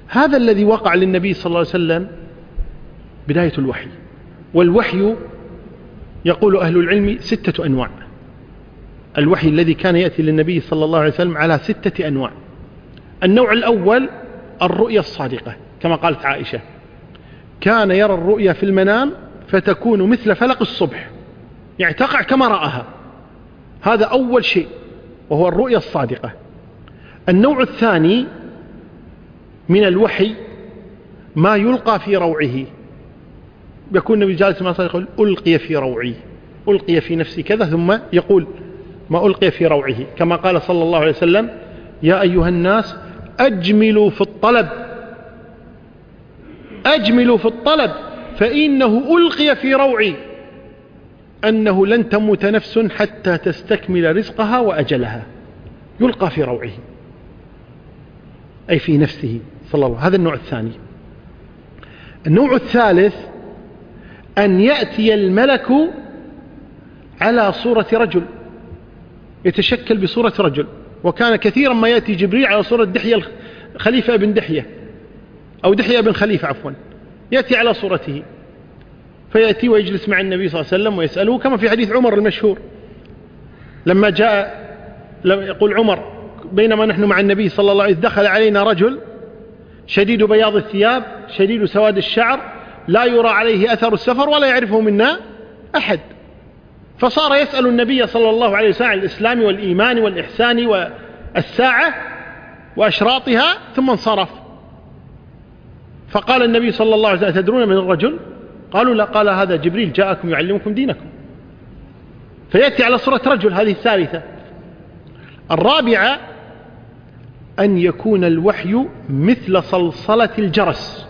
هذا الذي وقع للنبي صلى الله عليه وسلم بداية الوحي. والوحي يقول أهل العلم 6 أنواع. الوحي الذي كان يأتي للنبي صلى الله عليه وسلم على 6 أنواع. النوع الأول الرؤيا الصادقة، كما قالت عائشة: كان يرى الرؤيا في المنام فتكون مثل فلق الصبح، يعني تقع كما رآها. هذا أول شيء، وهو الرؤيا الصادقة. النوع الثاني من الوحي ما يلقى في روعه، يكون النبي جالس مع صادق يقول: ألقي في روعي، ألقي في نفسي كذا، ثم يقول ما ألقي في روعه، كما قال صلى الله عليه وسلم: يا أيها الناس أجملوا في الطلب، أجملوا في الطلب فإنه ألقي في روعي أنه لن تموت نفس حتى تستكمل رزقها وأجلها. يلقى في روعه أي في نفسه صلى الله عليه وسلم. هذا النوع الثاني. النوع الثالث أن يأتي الملك على صورة رجل، يتشكل بصورة رجل. وكان كثيرا ما يأتي جبريل على صورة دحية، خليفة بن دحية، أو دحية بن خليفة عفوا، يأتي على صورته، فيأتي ويجلس مع النبي صلى الله عليه وسلم ويسأله، كما في حديث عمر المشهور لما جاء، يقول عمر: بينما نحن مع النبي صلى الله عليه وسلم دخل علينا رجل شديد بياض الثياب شديد سواد الشعر لا يرى عليه أثر السفر ولا يعرفه منا أحد. فصار يسأل النبي صلى الله عليه وسلم عن الإسلام والإيمان والإحسان والساعة وأشراطها، ثم انصرف. فقال النبي صلى الله عليه وسلم: تدرون من الرجل؟ قالوا لا. قال: هذا جبريل جاءكم يعلمكم دينكم. فيأتي على صورة رجل. هذه الثالثة. الرابعة أن يكون الوحي مثل صلصلة الجرس،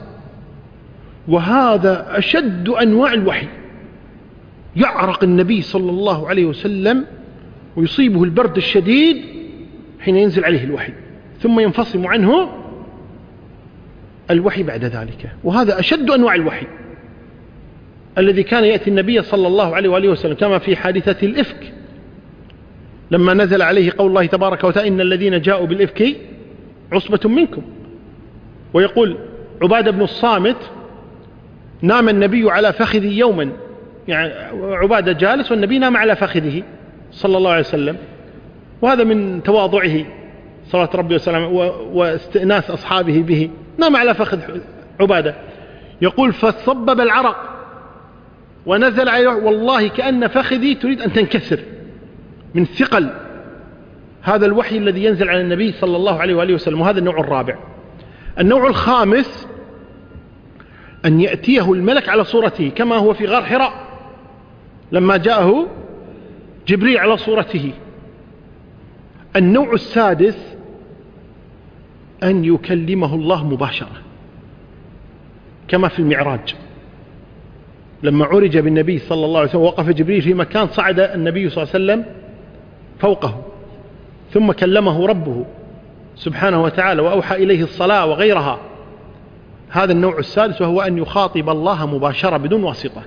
وهذا أشد أنواع الوحي. يعرق النبي صلى الله عليه وسلم ويصيبه البرد الشديد حين ينزل عليه الوحي، ثم ينفصم عنه الوحي بعد ذلك. وهذا أشد أنواع الوحي الذي كان يأتي النبي صلى الله عليه وآله وسلم، كما في حادثة الإفك لما نزل عليه قول الله تبارك وتعالى: إن الذين جاءوا بالإفك عصبة منكم. ويقول عبادة بن الصامت: نام النبي على فخذي يوما، يعني عبادة جالس والنبي نام على فخذه صلى الله عليه وسلم. وهذا من تواضعه صلوات ربي وسلامه واستئناس أصحابه به، نام على فخذ عبادة. يقول: فصبب العرق ونزل عليه، والله كأن فخذي تريد أن تنكسر من ثقل هذا الوحي الذي ينزل على النبي صلى الله عليه وآله وسلم. وهذا النوع الرابع. النوع الخامس أن يأتيه الملك على صورته، كما هو في غار حراء لما جاءه جبريل على صورته. النوع السادس أن يكلمه الله مباشرة، كما في المعراج لما عرج بالنبي صلى الله عليه وسلم، وقف جبريل في مكان، صعد النبي صلى الله عليه وسلم فوقه، ثم كلمه ربه سبحانه وتعالى وأوحى إليه الصلاة وغيرها. هذا النوع السادس، وهو أن يخاطب الله مباشرة بدون واسطة.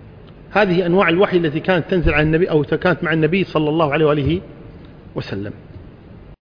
هذه أنواع الوحي التي كانت تنزل على النبي أو كانت مع النبي صلى الله عليه وآله وسلم.